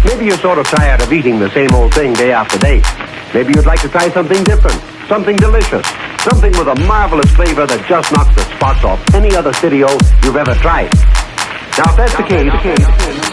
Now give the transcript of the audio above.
Maybe you're sort of tired of eating the same old thing day after day. Maybe you'd like to try something different, something delicious, something with a marvelous flavor that just knocks the spots off any other Studio you've ever tried. Now, if that's the case,